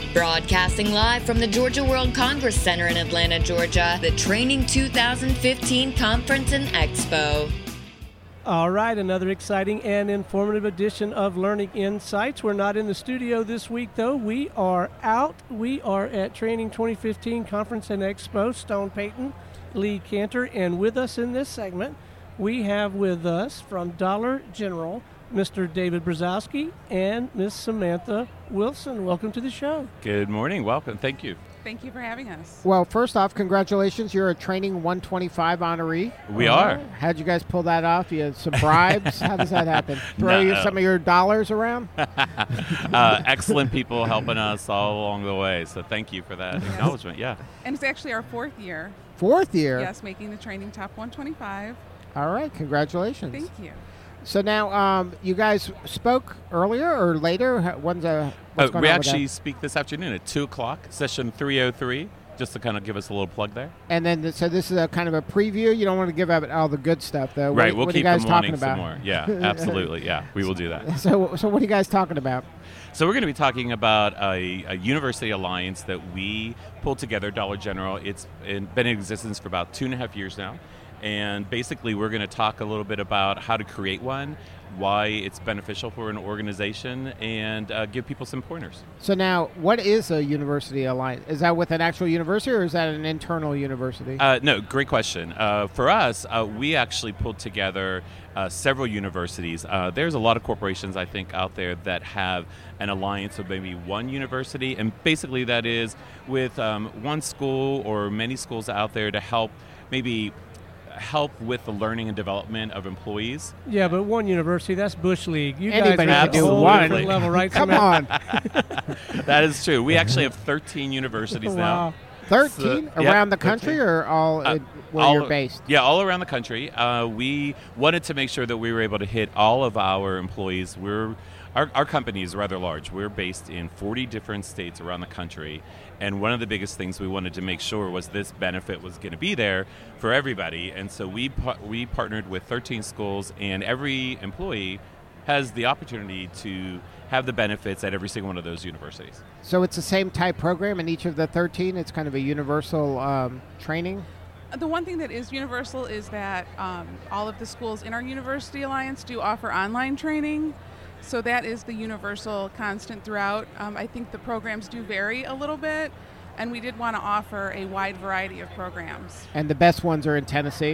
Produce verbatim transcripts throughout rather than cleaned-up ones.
Broadcasting live from the Georgia World Congress Center in Atlanta, Georgia, the Training two thousand fifteen Conference and Expo. All right, another exciting and informative edition of Learning Insights. We're not in the studio this week, though. We are out. We are at Training twenty fifteen Conference and Expo. Stone Payton, Lee Cantor, and with us in this segment, we have with us from Dollar General, Mister David Brzezowski and Miss Samantha Wilson. Welcome to the show. Good morning. Welcome. Thank you. Thank you for having us. Well, first off, congratulations. You're a Training one twenty-five honoree. We uh, are. How'd you guys pull that off? You had some bribes? How does that happen? Throw no. you some of your dollars around? uh, excellent people helping us all along the way. So thank you for that yes. acknowledgement. Yeah. And it's actually our fourth year. Fourth year? Yes, making the Training Top one twenty-five. All right. Congratulations. Thank you. So now, um, you guys spoke earlier or later? When's uh, what's uh, going we on actually with that? speak this afternoon at two o'clock, session three oh three, just to kind of give us a little plug there. And then, so this is a kind of a preview. You don't want to give out all the good stuff, though. Right. What, we'll what keep are you guys them talking wanting about? some more. Yeah, absolutely. Yeah, we will do that. So, so what are you guys talking about? So we're going to be talking about a, a university alliance that we pulled together, Dollar General. It's been in existence for about two and a half years now. And basically, we're going to talk a little bit about how to create one, why it's beneficial for an organization, and uh, give people some pointers. So now, what is a university alliance? Is that with an actual university, or is that an internal university? Uh, no, great question. Uh, for us, uh, we actually pulled together uh, several universities. Uh, there's a lot of corporations, I think, out there that have an alliance of maybe one university, and basically that is with um, one school or many schools out there to help maybe help with the learning and development of employees. Yeah, but one university, that's Bush League. You Anybody guys can do a one. different level, right? Come on. That is true. We actually have thirteen universities wow. now. thirteen? So, around yeah, the country thirteen. Or all uh, in, where all, you're based? Yeah, all around the country. Uh, we wanted to make sure that we were able to hit all of our employees. We're Our, our company is rather large. We're based in forty different states around the country, and one of the biggest things we wanted to make sure was this benefit was going to be there for everybody, and so we pa- we partnered with thirteen schools, and every employee has the opportunity to have the benefits at every single one of those universities. So it's the same type program in each of the thirteen? It's kind of a universal um, training? The one thing that is universal is that um, all of the schools in our University Alliance do offer online training. So that is the universal constant throughout. Um, I think the programs do vary a little bit, and we did want to offer a wide variety of programs. And the best ones are in Tennessee?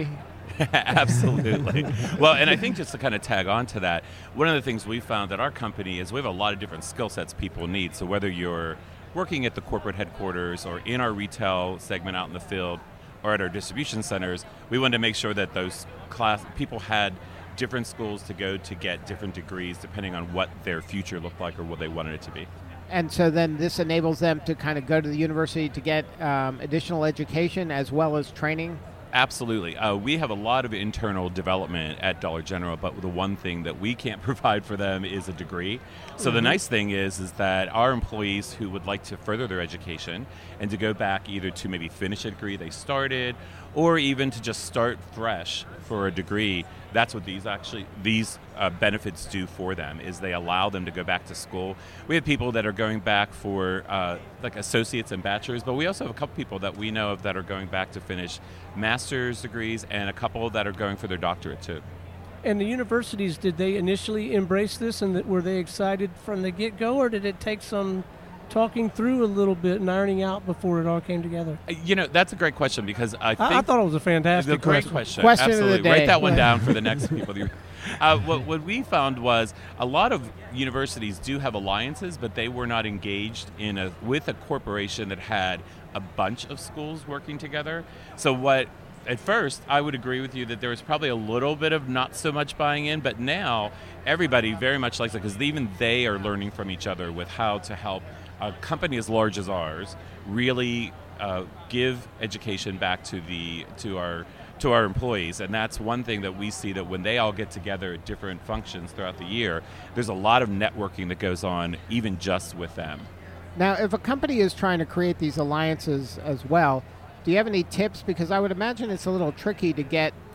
Absolutely. Well, and I think just to kind of tag on to that, one of the things we found at our company is we have a lot of different skill sets people need. So whether you're working at the corporate headquarters or in our retail segment out in the field or at our distribution centers, we wanted to make sure that those class people had different schools to go to get different degrees depending on what their future looked like or what they wanted it to be. And so then this enables them to kind of go to the university to get um, additional education as well as training? Absolutely. Uh, we have a lot of internal development at Dollar General, but the one thing that we can't provide for them is a degree. So mm-hmm. the nice thing is, is that our employees who would like to further their education and to go back either to maybe finish a degree they started or even to just start fresh for a degree, that's what these actually these uh, benefits do for them, is they allow them to go back to school. We have people that are going back for uh, like associates and bachelors, but we also have a couple people that we know of that are going back to finish master's degrees and a couple that are going for their doctorate too. And the universities, did they initially embrace this, and that, were they excited from the get-go, or did it take some talking through a little bit and ironing out before it all came together? You know, that's a great question because I think... I, I thought it was a fantastic a great question. question. Question Absolutely. of the day. Write that one down for the next people. Uh, what, what we found was a lot of universities do have alliances, but they were not engaged in a with a corporation that had a bunch of schools working together. So what... At first, I would agree with you that there was probably a little bit of not so much buying in, but now everybody very much likes it because even they are learning from each other with how to help a company as large as ours really uh, give education back to the to our to our employees. And that's one thing that we see, that when they all get together at different functions throughout the year, there's a lot of networking that goes on even just with them. Now, if a company is trying to create these alliances as well, do you have any tips? Because I would imagine it's a little tricky to get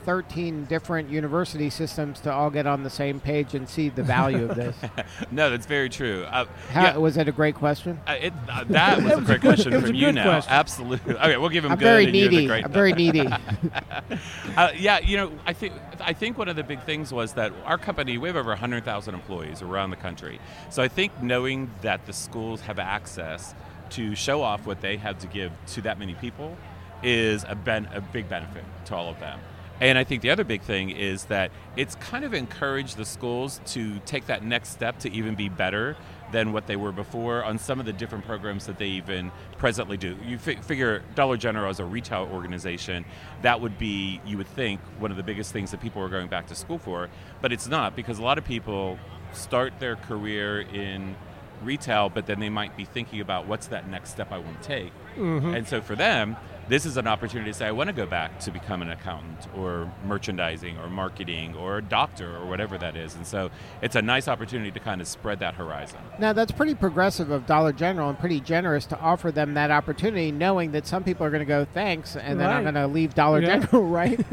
thirteen different university systems to all get on the same page and see the value of this? No, that's very true. Uh, How, yeah, was it a great question? uh, it, uh, that was a great good- question it was from a you good now. question. Absolutely. Okay, we'll give him I'm good. very and you're the needy. great- I'm very needy. Uh, yeah, you know, I think I think one of the big things was that our company, we have over one hundred thousand employees around the country. So I think knowing that the schools have access to show off what they have to give to that many people is a, ben- a big benefit to all of them. And I think the other big thing is that it's kind of encouraged the schools to take that next step to even be better than what they were before on some of the different programs that they even presently do. You fi- figure Dollar General as a retail organization, that would be, you would think, one of the biggest things that people are going back to school for, but it's not, because a lot of people start their career in retail, but then they might be thinking about what's that next step I want to take. Mm-hmm. And so for them, this is an opportunity to say, I want to go back to become an accountant or merchandising or marketing or a doctor or whatever that is. And so it's a nice opportunity to kind of spread that horizon. Now, that's pretty progressive of Dollar General and pretty generous to offer them that opportunity, knowing that some people are going to go, thanks, and then I'm Right. going to leave Dollar Yeah. General, right?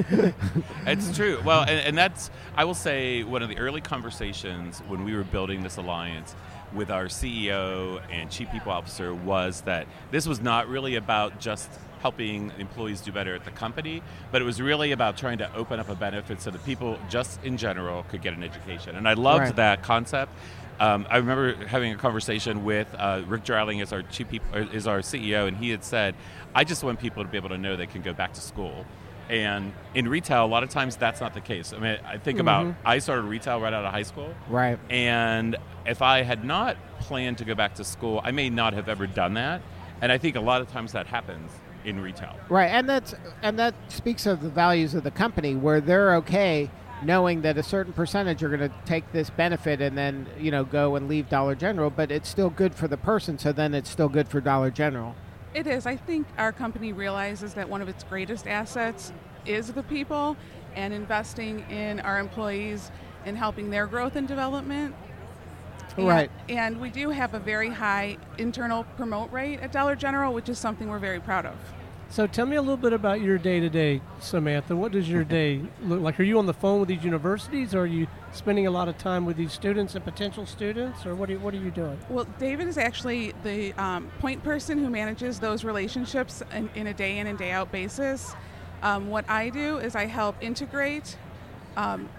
It's true. Well, and, and that's, I will say, one of the early conversations when we were building this alliance with our C E O and Chief People Officer was that this was not really about just helping employees do better at the company, but it was really about trying to open up a benefit so that people just in general could get an education. And I loved Right. that concept. Um, I remember having a conversation with uh, Rick Dreiling as our chief people, is our C E O, and he had said, I just want people to be able to know they can go back to school. And in retail, a lot of times that's not the case. I mean, I think about, Mhm. I started retail right out of high school. Right. And if I had not planned to go back to school, I may not have ever done that. And I think a lot of times that happens in retail. Right, and that's and that speaks of the values of the company, where they're okay knowing that a certain percentage are going to take this benefit and then, you know, go and leave Dollar General, but it's still good for the person, so then it's still good for Dollar General. It is. I think our company realizes that one of its greatest assets is the people, and investing in our employees and helping their growth and development. And- Right. And we do have a very high internal promote rate at Dollar General, which is something we're very proud of. So tell me a little bit about your day-to-day, Samantha. What does your day look like? Are you on the phone with these universities, or are you spending a lot of time with these students and potential students, or what are you, what are you doing? Well, David is actually the um, point person who manages those relationships in, in a day in and day out basis. Um, what I do is I help integrate um,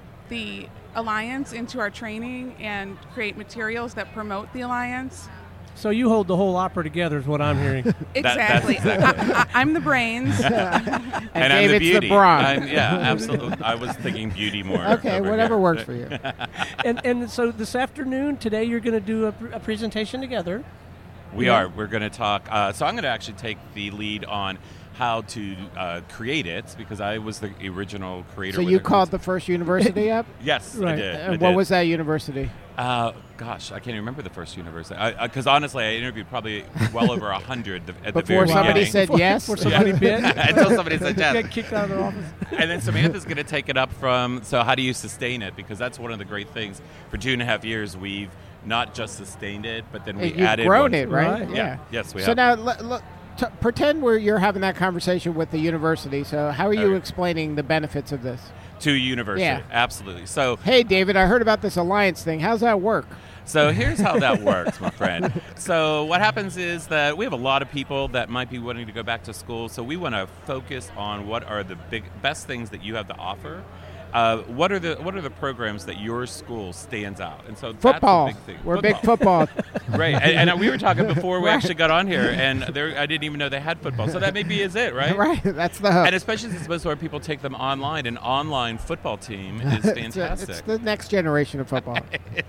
the Alliance into our training and create materials that promote the Alliance. So you hold the whole opera together is what I'm hearing. Exactly. that's exactly I, I, I'm the brains. And, And I'm the David's the beauty. brawn. I'm- yeah, absolutely. I was thinking beauty more. Okay, over whatever here. works for you. and and so this afternoon, today, you're going to do a, pr- a presentation together. We Yeah. are. We're going to talk. Uh, so I'm going to actually take the lead on how to uh, create it, because I was the original creator. So with you it. called the first university up? Yes, I Right. did. I And what did. was that university? Uh, gosh, I can't even remember the first university. Because honestly, I interviewed probably well over a hundred at the Before very somebody beginning. said Before- yes? before somebody bid. Until somebody said yes. Get kicked out of their office. And then Samantha's going to take it up from, so how do you sustain it? Because that's one of the great things. For two and a half years, we've not just sustained it, but then we You've added grown one- it, right? Right. Yeah. Yes, we so have. now, l- l- t- pretend we're, you're having that conversation with the university. So how are you Okay. explaining the benefits of this? To university. Yeah. Absolutely. So Hey, David, I heard about this alliance thing. How's that work? So here's how that works, my friend. So what happens is that we have a lot of people that might be wanting to go back to school. So we want to focus on what are the big best things that you have to offer. Uh, what are the what are the programs that your school stands out? And so Football. that's a big thing. We're big football. Right, and, and we were talking before we Right. actually got on here, and there, I didn't even know they had football. So that maybe is it, right? Right. That's the hook. And especially since most of our people take them online, an online football team is It's, a- fantastic. it's the next generation of football.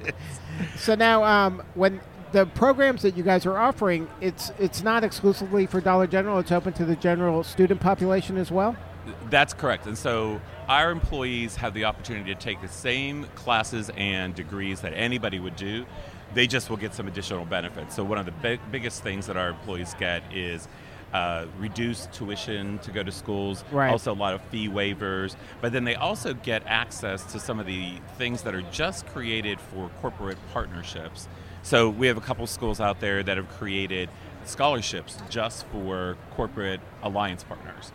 So now, um, when the programs that you guys are offering, it's it's not exclusively for Dollar General. It's open to the general student population as well. That's correct. And so our employees have the opportunity to take the same classes and degrees that anybody would do. They just will get some additional benefits. So one of the big, biggest things that our employees get is uh, reduced tuition to go to schools, Right. also a lot of fee waivers, but then they also get access to some of the things that are just created for corporate partnerships. So we have a couple schools out there that have created scholarships just for corporate alliance partners.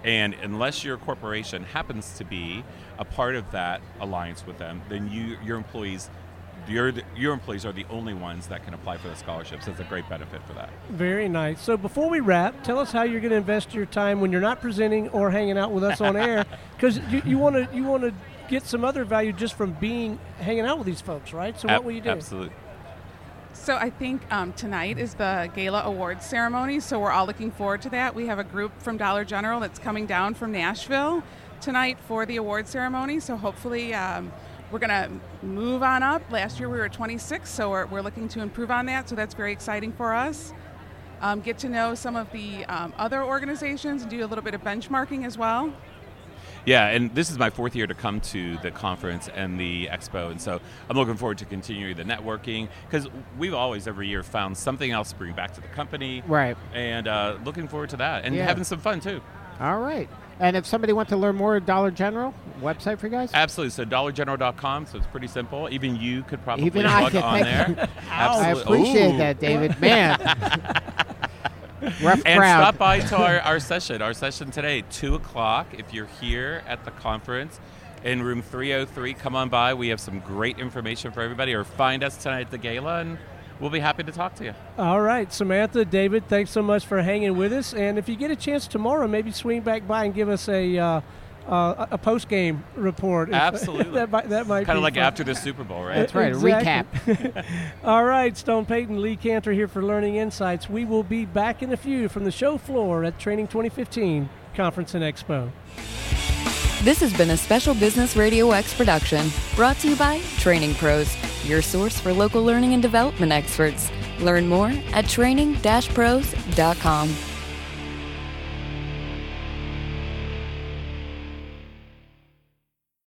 And unless your corporation happens to be a part of that alliance with them, then you, your employees, your your employees are the only ones that can apply for the scholarships. That's a great benefit for that. Very nice. So before we wrap, tell us how you're going to invest your time when you're not presenting or hanging out with us on air, because you want to you want to get some other value just from being hanging out with these folks, right? So what Ab- will you do? Absolutely. So I think um, tonight is the Gala Awards ceremony, so we're all looking forward to that. We have a group from Dollar General that's coming down from Nashville tonight for the awards ceremony, so hopefully um, we're going to move on up. Last year we were twenty-six, so we're, we're looking to improve on that, so that's very exciting for us. Um, get to know some of the um, other organizations and do a little bit of benchmarking as well. Yeah, and this is my fourth year to come to the conference and the expo, and so I'm looking forward to continuing the networking, because we've always, every year, found something else to bring back to the company. Right. And uh, looking forward to that, and Yeah. having some fun, too. All right. And if somebody wants to learn more, Dollar General, website for you guys? Absolutely. So dollar general dot com, so it's pretty simple. Even you could probably Even I plug could on think- there. I Absolutely. appreciate Ooh. that, David. Man. Rough And crowd. stop by to our, our session. Our session today, two o'clock. If you're here at the conference in room three oh three, come on by. We have some great information for everybody. Or find us tonight at the gala, and we'll be happy to talk to you. All right, Samantha, David, thanks so much for hanging with us. And if you get a chance tomorrow, maybe swing back by and give us a uh, uh, a post game report. Absolutely. that might that might Kind be of like fun. after the Super Bowl, right? That's right, Exactly. a recap. All right, Stone Payton, Lee Cantor here for Learning Insights. We will be back in a few from the show floor at Training twenty fifteen Conference and Expo. This has been a Special Business Radio X production, brought to you by Training Pros, your source for local learning and development experts. Learn more at training dash pros dot com.